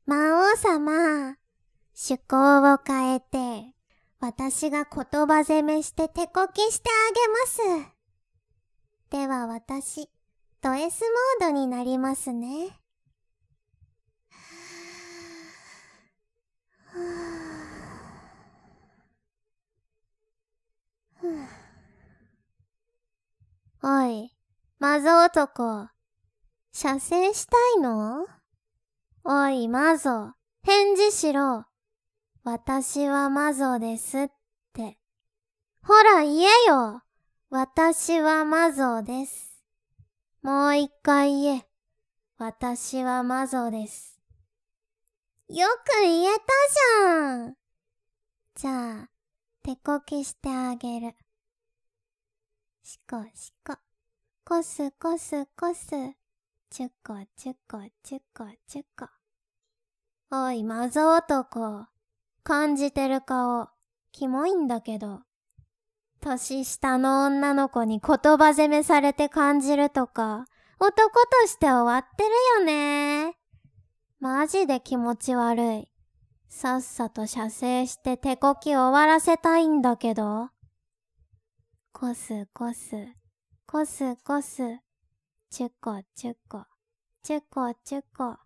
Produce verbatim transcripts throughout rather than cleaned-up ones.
魔王様、趣向を変えて、私が言葉攻めして手こきしてあげます。では私、ド S モードになりますね。おい、マゾ男、射精したいの？おい、マゾ、返事しろ。私はマゾですって。ほら言えよ。私はマゾです。もう一回言え。私はマゾです。よく言えたじゃん。じゃあ、手こきしてあげる。しこしこ。こすこすこす。ちゅこちゅこちゅこちゅこ。おい、マゾ男。感じてる顔、キモいんだけど。年下の女の子に言葉攻めされて感じるとか、男として終わってるよね。マジで気持ち悪い。さっさと射精して手こき終わらせたいんだけど。こすこす、こすこす、ちゅこちゅこ、ちゅこちゅこ。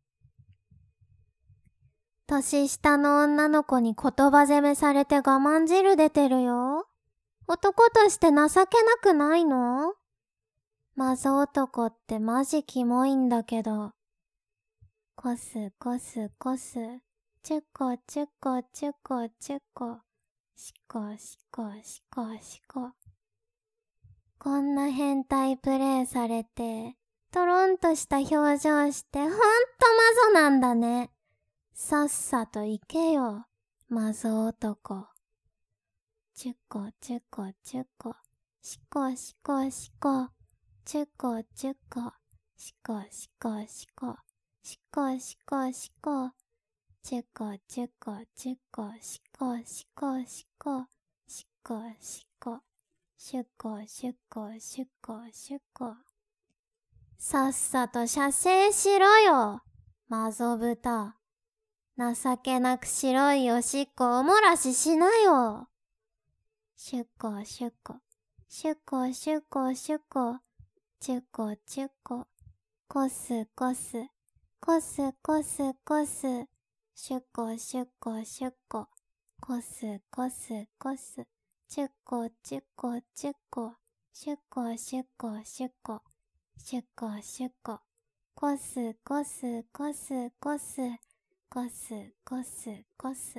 年下の女の子に言葉攻めされて我慢汁出てるよ。男として情けなくないの？マゾ男ってマジキモいんだけど。こすこすこす、ちゅこちゅこちゅこちゅこ、しこしこしこしこ。こんな変態プレイされて、トロンとした表情してほんとマゾなんだね。さっさと行けよ、マゾ男。ちゅこちゅこちゅこ、しこしこしこ、ちゅこちゅこ、しこしこしこ、しこしこしこ、ちゅこちゅこちゅこ、しこしこしこ、しこしこ、しゅこしゅこしゅこしゅこ。さっさと射精しろよ、マゾ豚。情けなく白いおしっこおもらししなよ。しゅこしゅこ、しゅこしゅこしゅこ、ちゅこちゅこ、こすこす、こすこすこす、しゅこしゅこしゅこ、こすこすこす、ちゅこちゅこちゅこ、しゅこしゅこしゅこ、しゅこしゅこ、こすこすこすこす、こすこすこす。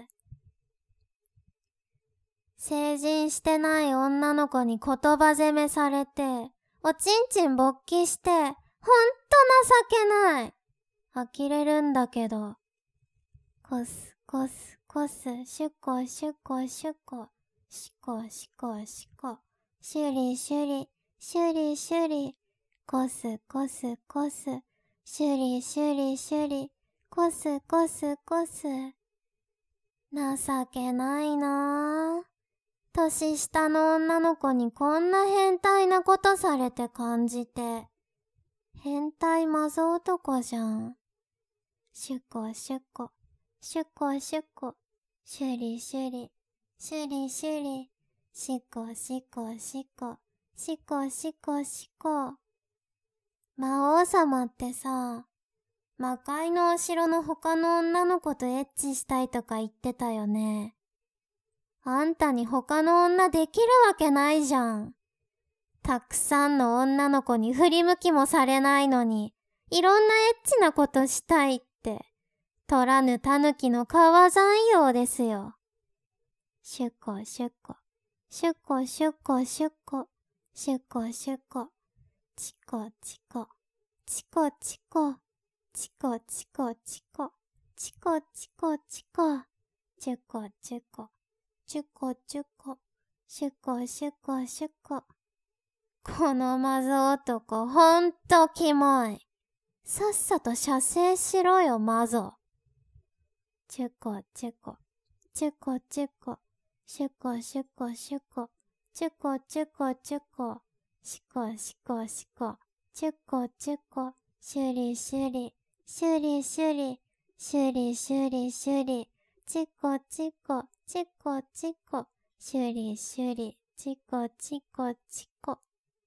成人してない女の子に言葉攻めされて、おちんちん勃起して、ほんと情けない。呆れるんだけど。こすこすこす、しゅこしゅこしゅこ、しこしこしこ、しゅりしゅり、しゅりしゅり、こすこすこす、しゅりしゅりしゅり、こすこすこす。情けないなぁ。年下の女の子にこんな変態なことされて感じて。変態マゾ男じゃん。シュコシュコ、シュコシュコ、シュリシュリ、シュリシュリ、シコシコシコ、シコシコシコ。魔王様ってさ、魔界のお城の他の女の子とエッチしたいとか言ってたよね。あんたに他の女できるわけないじゃん。たくさんの女の子に振り向きもされないのに、いろんなエッチなことしたいって、取らぬ狸の川山用ですよ。シュコシュコ、シュコシュコシュコ、シュコシュコ、チコチコ、チコチコ、チコチコチコ、チコチコチコ、チュコチュコ。チュコチュコ、シュコシュコシュコ。このマゾ男ほんとキモい。さっさと射精しろよマゾ。チュコチュコ、チュコチュコ、シュコシュコシュコ、チュコチュコチュコ、シコシコシコ、チュコチュコ、シュリシュリ、シュリシュリ、 シュリシュリシュリ、チコチコ、チコチコ、シュリシュリ、チコチコチコ。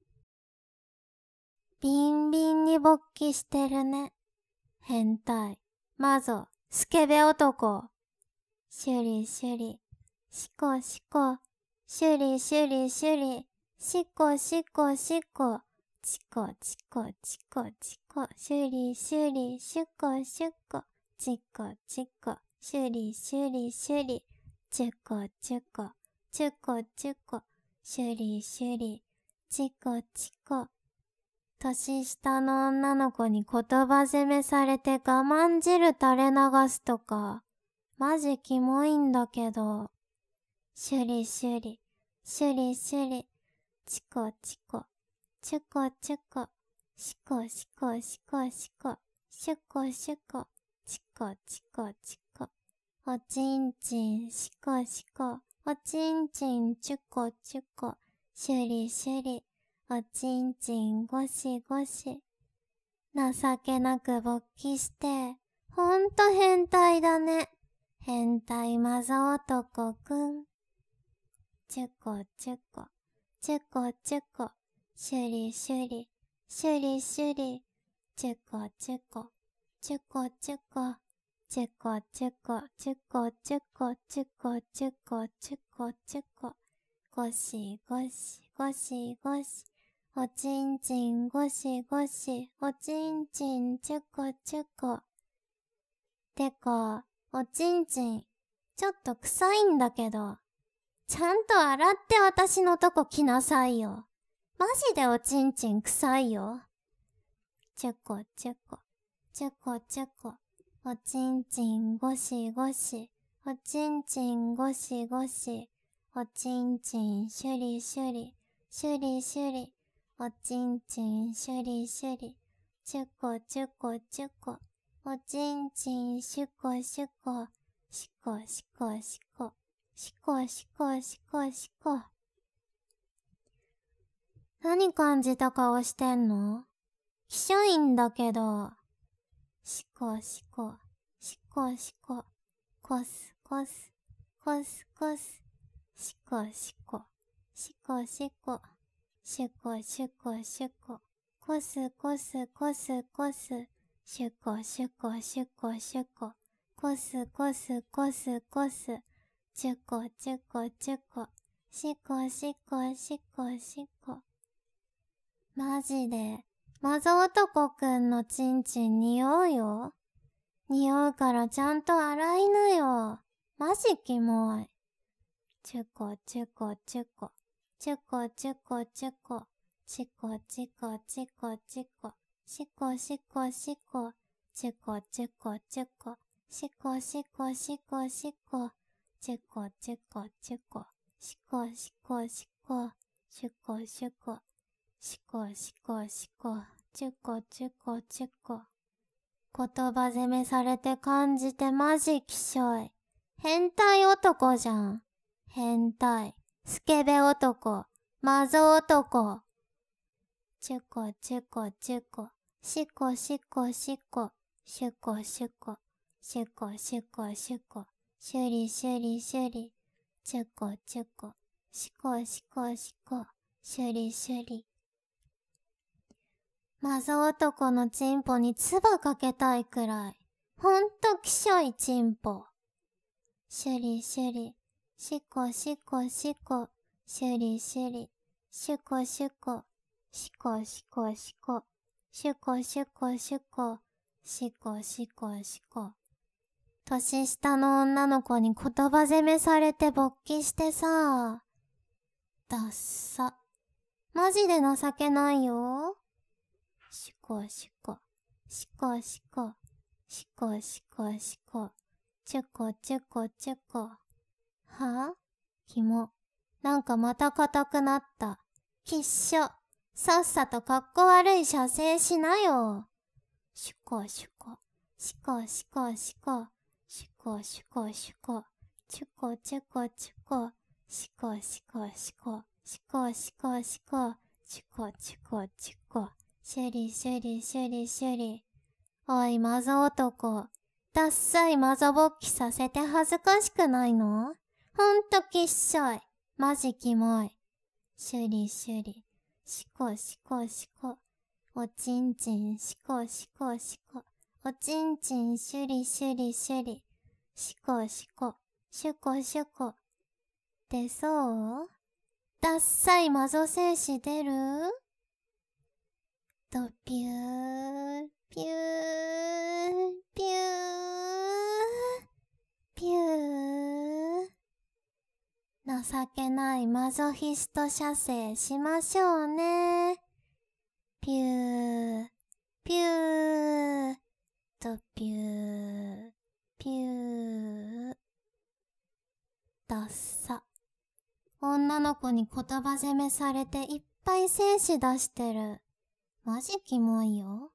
ビンビンに勃起してるね。変態、マゾ、スケベ男。シュリシュリ、シコシコ、シュリシュリシュリ、シコシコシコ、チコチコチコチコ、シュリシュリシュコシュコ、チコチコ、シュリシュリシュリ、チュコチュコ、チュコチュコ、シュリシュリ、チコチコ。年下の女の子に言葉責めされて我慢汁垂れ流すとか、マジキモいんだけど。シュリシュリ、シュリシュリ、チコチコ、チュコチュコ、シコシコシコシコ、シュコシュコ、チコチコチコ、おちんちんシコシコ、おちんちんチュコチュコ、シュリシュリ、おちんちんゴシゴシ。情けなく勃起して、ほんと変態だね。変態マゾ男くん。チュコチュコ、チュコチュコ、シュリシュリ、シュリシュリ、チュコチュコ、チュコチュコ、チュコチュコ、チュコチュコ、チュコチュコ、チュコチュコ、ゴシゴシ、ゴシゴシ、おちんちんゴシゴシ、おちんちんチュコチュコ。てか、おちんちん、ちょっと臭いんだけど、ちゃんと洗って私のとこ来なさいよ。マジでおちんちん臭いよ。チュコチュコ、チュコチュコ、おちんちんゴシゴシ、おちんちんゴシゴシ、おちんちんシュリシュリ、シュリシュリ、おちんちんシュリシュリ、チュコチュコチュコ、おちんちんシュコシュコ、シコシコシコ、シコシコシコシコ。何感じた顔してんの？きしょいんだけど。シコシコ、シコシコ、コスコス、コスコス、シコシコ、シコシコ、シュコシュコシュコ、コスコスコスコス、シュコシュコシュコシュコ、コスコスコスコス、チュコチュコチュコ、シコシコシコシコ。マジで、マゾ男くんのチンチン匂うよ。匂うからちゃんと洗いなよ。マジキモい。チュコチュコチュコ、チュコチュコチュコ、チコチコチコチコ、シコシコシコ、チュコチュコチュコ、シコシコシコシコ、チュコチュコチュコ、シコシコシコ、シュコシュコ、シコシコシコ、チュコチュコチュコ。言葉責めされて感じてマジきしょい。変態男じゃん。変態、スケベ男、マゾ男。チュコチュコチュコ、シコシコシコ、シュコシュコ、シュコシュコシュコ、シュリシュリシュリ、チュコチュコ、シコシコシコ、シュリシュリ。マゾ男のチンポに唾かけたいくらい。ほんときしょいチンポ。シュリシュリ、シコシコシコ、シュリシュリ、シュコシュコ、シコシコシコ、シュコシュコシュコ、シコシコシコ。年下の女の子に言葉責めされて勃起してさ。ダッサ。マジで情けないよ。シコシコ、シコシコ、シコシコシコ、チュコチュコチュコ。はぁ？キモ。なんかまた硬くなった。きっしょ。さっさとかっこ悪い射精しなよ。シュコシュコ、シコシコシコ、シュコシュコシュコ、チュコチュコチュコ、シコシコシコ、シコシコシコ、チュコチュコチュコ。シュリシュリシュリシュリ。おいマゾ男、 ダッサいマザ勃起させて恥ずかしくないの？ほんときっしょい。マジキモい。シュリシュリ。シコシコシコ。おちんちんシコシコシコ。おちんちんシュリシュリシュリ。シコシコ。シュコシュコ。出そう？ダッサいマゾ精子出る？とピュー、ピュー、ピュー、ピュー。情けないマゾヒスト射精しましょうね。ピュー、ピュー、とピュー、ピュー。ダッサ。女の子に言葉攻めされていっぱい精子出してる。マジキモいよ。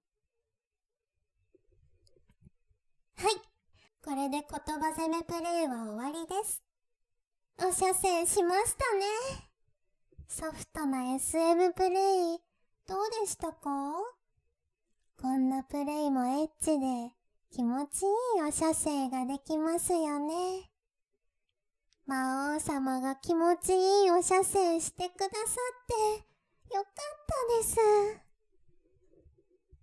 はい。これで言葉攻めプレイは終わりです。お射精しましたね。ソフトな エスエム プレイ、どうでしたか？こんなプレイもエッチで気持ちいいお射精ができますよね。魔王様が気持ちいいお射精してくださってよかったです。